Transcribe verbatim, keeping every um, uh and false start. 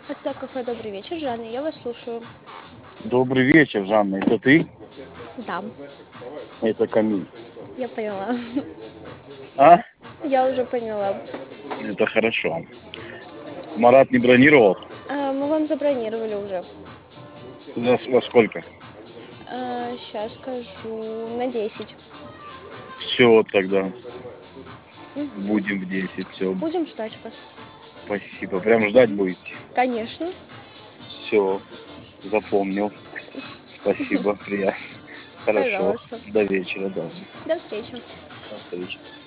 Это кафе «Добрый вечер», Жанна, я вас слушаю. Добрый вечер, Жанна. Это ты? Да, Это Камиль. я поняла. А? Я уже поняла. Это хорошо. Марат не бронировал? А, мы вам забронировали уже. За, с- во сколько? Сейчас скажу. На десять. Все тогда. Мгм. Будем в десять. Все. Будем ждать вас. Спасибо. Прям ждать будете? Конечно. Все. Запомнил. Спасибо. Приятно. Хорошо. Пожалуйста. До вечера, да. До встречи. До встречи.